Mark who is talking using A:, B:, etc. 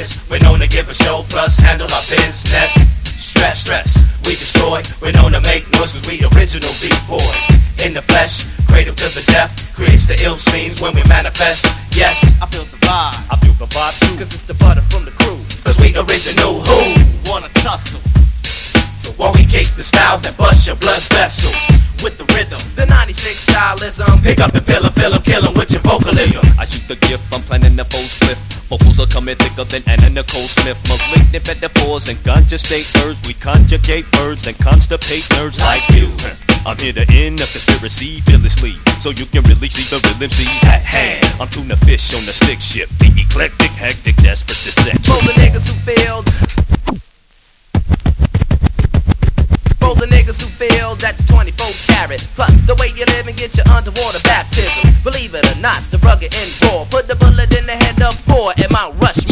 A: is. We're known to give a show, plus handle our business. Stress, we destroy. We're known to make noise, cause we original B-boys. In the flesh, cradle to the death, creates the ill scenes when we manifest. Yes,
B: I feel the vibe.
A: I feel the vibe too,
B: Cause it's the butter from the crew.
A: cause we original who?
B: Wanna tussle
A: So while we kick the style that bust your blood vessels
B: with the rhythm, the 96 stylism.
A: pick up the pillar, fill 'em, kill 'em with your vocalism.
C: I shoot the gift, I'm planning the full split. Vocals are coming thicker than Anna Nicole Smith. Malignant metaphors and ganja state words. We conjugate words and constipate nerds like you. I'm here to end a conspiracy fearlessly, so you can really see the real MCs at hand. I'm tuna fish on the stick ship, the eclectic, hectic, desperate to set.
B: For the niggas who failed. For the niggas who feel that the 24 karat plus the way you live and get your underwater baptism. Believe it or not, it's the rugged and raw. Put the bullet in the head of 4 at Mount Rushmore.